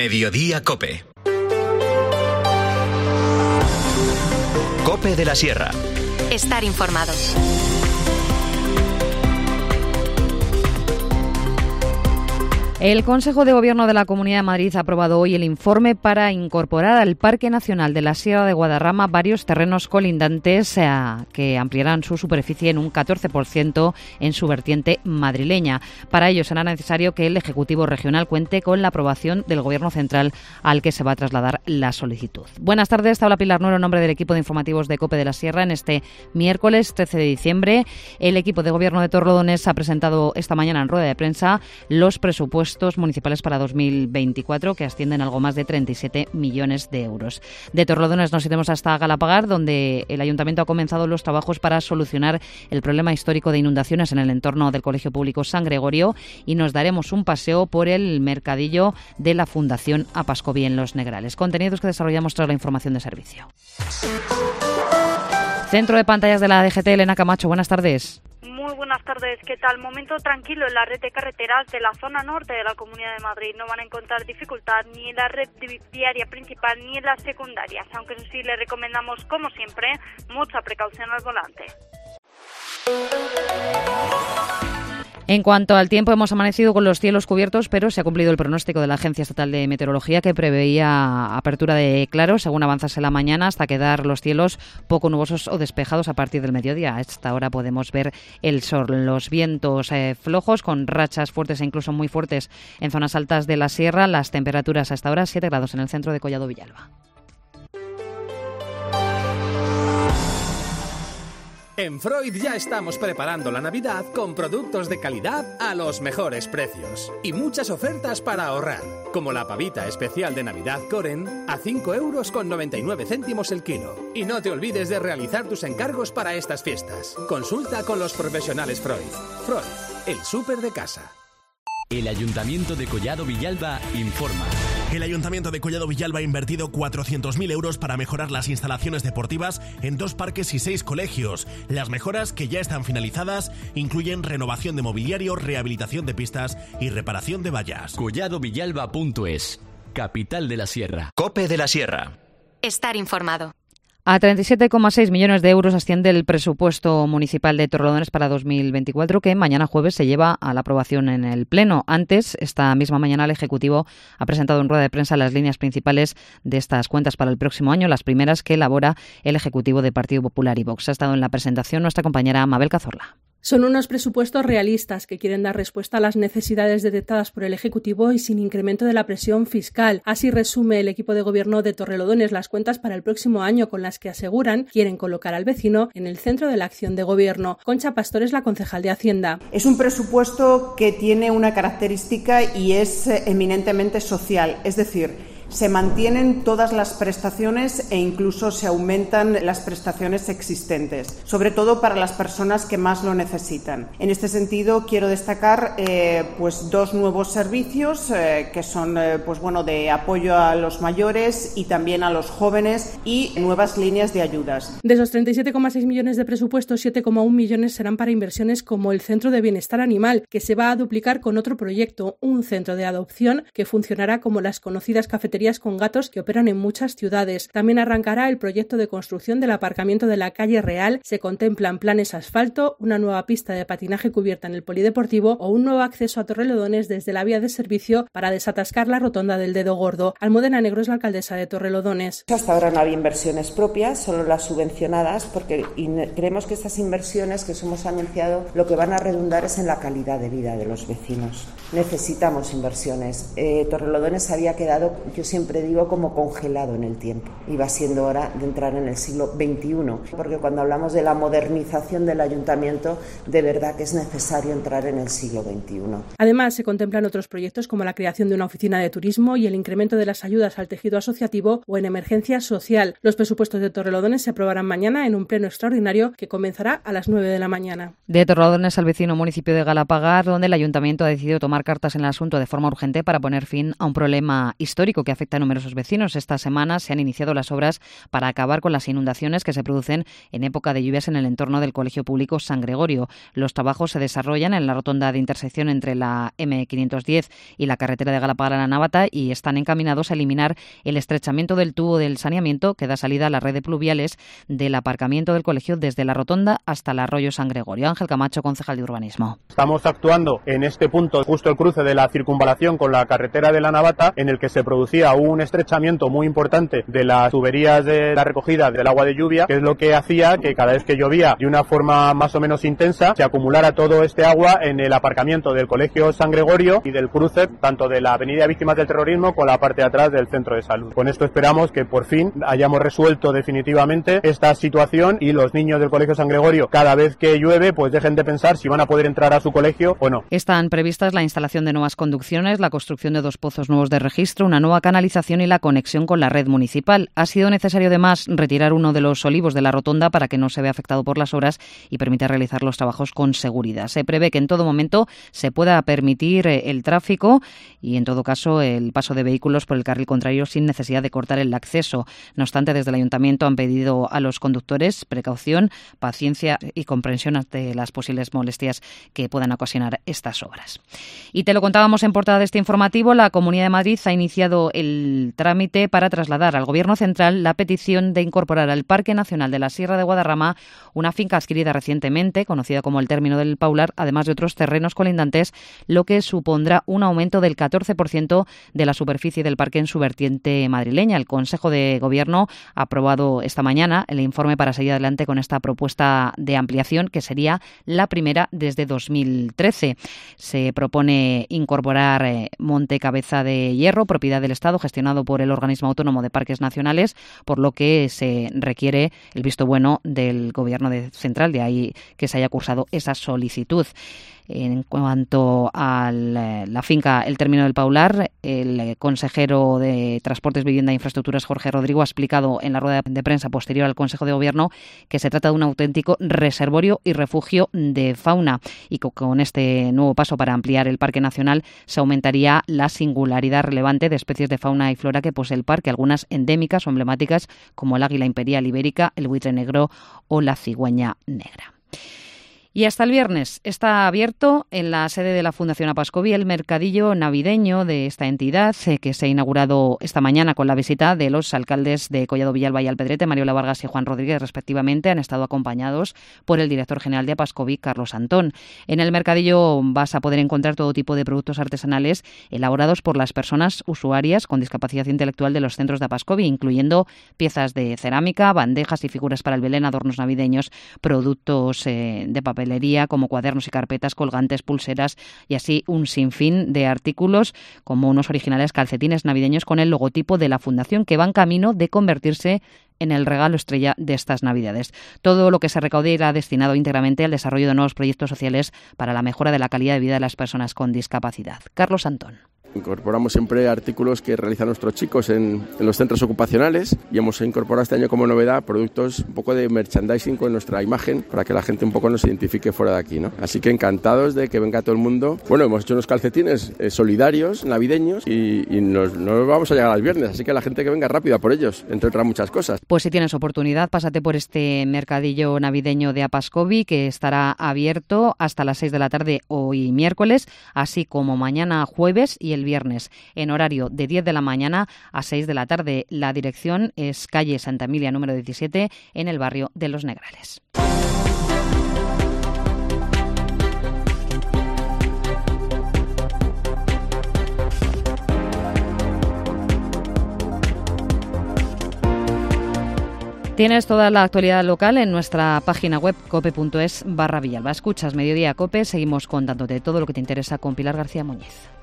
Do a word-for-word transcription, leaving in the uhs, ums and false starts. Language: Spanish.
Mediodía Cope. Cope de la Sierra. Estar informado. El Consejo de Gobierno de la Comunidad de Madrid ha aprobado hoy el informe para incorporar al Parque Nacional de la Sierra de Guadarrama varios terrenos colindantes eh, que ampliarán su superficie en un catorce por ciento en su vertiente madrileña. Para ello será necesario que el Ejecutivo Regional cuente con la aprobación del Gobierno Central al que se va a trasladar la solicitud. Buenas tardes, habla Pilar Nuero en nombre del equipo de informativos de COPE de la Sierra. En este miércoles trece de diciembre, el equipo de Gobierno de Torrelodones ha presentado esta mañana en rueda de prensa los presupuestos municipales para dos mil veinticuatro, que ascienden a algo más de treinta y siete millones de euros. De Torrelodones nos iremos hasta Galapagar, donde el Ayuntamiento ha comenzado los trabajos para solucionar el problema histórico de inundaciones en el entorno del Colegio Público San Gregorio, y nos daremos un paseo por el mercadillo de la Fundación Apascovi en Los Negrales. Contenidos que desarrollamos tras la información de servicio. Centro de pantallas de la D G T, Elena Camacho, buenas tardes. Muy buenas tardes, ¿qué tal? Momento tranquilo en la red de carreteras de la zona norte de la Comunidad de Madrid. No van a encontrar dificultad ni en la red viaria principal ni en las secundarias, aunque sí le recomendamos, como siempre, mucha precaución al volante. En cuanto al tiempo, hemos amanecido con los cielos cubiertos, pero se ha cumplido el pronóstico de la Agencia Estatal de Meteorología, que preveía apertura de claros según avanzase la mañana, hasta quedar los cielos poco nubosos o despejados a partir del mediodía. A esta hora podemos ver el sol. Los vientos eh, flojos, con rachas fuertes e incluso muy fuertes en zonas altas de la sierra. Las temperaturas a esta hora siete grados en el centro de Collado Villalba. En Freud ya estamos preparando la Navidad con productos de calidad a los mejores precios y muchas ofertas para ahorrar, como la pavita especial de Navidad Coren a cinco euros con noventa y nueve céntimos el kilo. Y no te olvides de realizar tus encargos para estas fiestas. Consulta con los profesionales Freud. Freud, el súper de casa. El Ayuntamiento de Collado Villalba informa. El Ayuntamiento de Collado Villalba ha invertido cuatrocientos mil euros para mejorar las instalaciones deportivas en dos parques y seis colegios. Las mejoras, que ya están finalizadas, incluyen renovación de mobiliario, rehabilitación de pistas y reparación de vallas. collado villalba punto es, capital de la Sierra. Cope de la Sierra. Estar informado. A treinta y siete coma seis millones de euros asciende el presupuesto municipal de Torrelodones para dos mil veinticuatro, que mañana jueves se lleva a la aprobación en el Pleno. Antes, esta misma mañana, el Ejecutivo ha presentado en rueda de prensa las líneas principales de estas cuentas para el próximo año, las primeras que elabora el Ejecutivo de Partido Popular y Vox. Ha estado en la presentación nuestra compañera Mabel Cazorla. Son unos presupuestos realistas que quieren dar respuesta a las necesidades detectadas por el Ejecutivo y sin incremento de la presión fiscal. Así resume el equipo de gobierno de Torrelodones las cuentas para el próximo año, con las que aseguran quieren colocar al vecino en el centro de la acción de gobierno. Concha Pastor es la concejal de Hacienda. Es un presupuesto que tiene una característica y es eminentemente social, es decir, se mantienen todas las prestaciones e incluso se aumentan las prestaciones existentes, sobre todo para las personas que más lo necesitan. En este sentido, quiero destacar eh, pues dos nuevos servicios eh, que son eh, pues bueno de apoyo a los mayores y también a los jóvenes, y nuevas líneas de ayudas. De esos treinta y siete coma seis millones de presupuesto, siete coma uno millones serán para inversiones como el Centro de Bienestar Animal, que se va a duplicar con otro proyecto, un centro de adopción que funcionará como las conocidas cafeterías con gatos que operan en muchas ciudades. También arrancará el proyecto de construcción del aparcamiento de la calle Real. Se contemplan planes asfalto, una nueva pista de patinaje cubierta en el polideportivo o un nuevo acceso a Torrelodones desde la vía de servicio para desatascar la rotonda del Dedo Gordo. Almudena Negro es la alcaldesa de Torrelodones. Hasta ahora no había inversiones propias, solo las subvencionadas, porque creemos que estas inversiones que os hemos anunciado lo que van a redundar es en la calidad de vida de los vecinos. Necesitamos inversiones. Eh, Torrelodones había quedado, yo siempre digo, como congelado en el tiempo. Y va siendo hora de entrar en el siglo veintiuno, porque cuando hablamos de la modernización del ayuntamiento, de verdad que es necesario entrar en el siglo veintiuno. Además, se contemplan otros proyectos como la creación de una oficina de turismo y el incremento de las ayudas al tejido asociativo o en emergencia social. Los presupuestos de Torrelodones se aprobarán mañana en un pleno extraordinario que comenzará a las nueve de la mañana. De Torrelodones al vecino municipio de Galapagar, donde el ayuntamiento ha decidido tomar cartas en el asunto de forma urgente para poner fin a un problema histórico que afecta a numerosos vecinos. Esta semana se han iniciado las obras para acabar con las inundaciones que se producen en época de lluvias en el entorno del Colegio Público San Gregorio. Los trabajos se desarrollan en la rotonda de intersección entre la eme quinientos diez y la carretera de Galapagar a la Navata y están encaminados a eliminar el estrechamiento del tubo del saneamiento que da salida a la red de pluviales del aparcamiento del colegio desde la rotonda hasta el arroyo San Gregorio. Ángel Camacho, concejal de Urbanismo. Estamos actuando en este punto, justo el cruce de la circunvalación con la carretera de la Navata, en el que se producía un estrechamiento muy importante de las tuberías de la recogida del agua de lluvia, que es lo que hacía que cada vez que llovía de una forma más o menos intensa se acumulara todo este agua en el aparcamiento del colegio San Gregorio y del cruce tanto de la avenida Víctimas del Terrorismo con la parte de atrás del centro de salud. Con esto esperamos que por fin hayamos resuelto definitivamente esta situación y los niños del colegio San Gregorio, cada vez que llueve, pues dejen de pensar si van a poder entrar a su colegio o no. Están previstas la instalación de nuevas conducciones, la construcción de dos pozos nuevos de registro, una nueva canalización y la conexión con la red municipal. Ha sido necesario además retirar uno de los olivos de la rotonda para que no se vea afectado por las obras y permita realizar los trabajos con seguridad. Se prevé que en todo momento se pueda permitir el tráfico y en todo caso el paso de vehículos por el carril contrario sin necesidad de cortar el acceso. No obstante, desde el Ayuntamiento han pedido a los conductores precaución, paciencia y comprensión ante las posibles molestias que puedan ocasionar estas obras. Y te lo contábamos en portada de este informativo, la Comunidad de Madrid ha iniciado el trámite para trasladar al Gobierno central la petición de incorporar al Parque Nacional de la Sierra de Guadarrama una finca adquirida recientemente, conocida como el Término del Paular, además de otros terrenos colindantes, lo que supondrá un aumento del catorce por ciento de la superficie del parque en su vertiente madrileña. El Consejo de Gobierno ha aprobado esta mañana el informe para seguir adelante con esta propuesta de ampliación, que sería la primera desde dos mil trece. Se propone incorporar eh, Monte Cabeza de Hierro, propiedad del Estado, gestionado por el Organismo Autónomo de Parques Nacionales, por lo que se requiere el visto bueno del Gobierno de central, de ahí que se haya cursado esa solicitud. En cuanto a la finca El Término del Paular, el consejero de Transportes, Vivienda e Infraestructuras, Jorge Rodrigo, ha explicado en la rueda de prensa posterior al Consejo de Gobierno que se trata de un auténtico reservorio y refugio de fauna y que con este nuevo paso para ampliar el Parque Nacional se aumentaría la singularidad relevante de especies de fauna y flora que posee el parque, algunas endémicas o emblemáticas como el águila imperial ibérica, el buitre negro o la cigüeña negra. Y hasta el viernes está abierto en la sede de la Fundación Apascovi el mercadillo navideño de esta entidad, eh, que se ha inaugurado esta mañana con la visita de los alcaldes de Collado Villalba y Alpedrete, Mariola Vargas y Juan Rodríguez, respectivamente. Han estado acompañados por el director general de Apascovi, Carlos Antón. En el mercadillo vas a poder encontrar todo tipo de productos artesanales elaborados por las personas usuarias con discapacidad intelectual de los centros de Apascovi, incluyendo piezas de cerámica, bandejas y figuras para el Belén, adornos navideños, productos eh, de papel como cuadernos y carpetas, colgantes, pulseras y así un sinfín de artículos como unos originales calcetines navideños con el logotipo de la Fundación que van camino de convertirse en el regalo estrella de estas Navidades. Todo lo que se recaude irá destinado íntegramente al desarrollo de nuevos proyectos sociales para la mejora de la calidad de vida de las personas con discapacidad. Carlos Antón. Incorporamos siempre artículos que realizan nuestros chicos en, en los centros ocupacionales y hemos incorporado este año como novedad productos un poco de merchandising con nuestra imagen para que la gente un poco nos identifique fuera de aquí, ¿no? Así que encantados de que venga todo el mundo. Bueno, hemos hecho unos calcetines eh, solidarios, navideños y, y nos, nos vamos a llegar al viernes, así que la gente que venga rápida por ellos, entre otras muchas cosas. Pues si tienes oportunidad, pásate por este mercadillo navideño de Apascovi que estará abierto hasta las seis de la tarde hoy miércoles, así como mañana jueves y el viernes, en horario de diez de la mañana a seis de la tarde. La dirección es calle Santa Emilia número diecisiete en el barrio de Los Negrales. Tienes toda la actualidad local en nuestra página web cope punto es barra Villalba. Escuchas Mediodía Cope, seguimos contándote todo lo que te interesa con Pilar García Muñiz.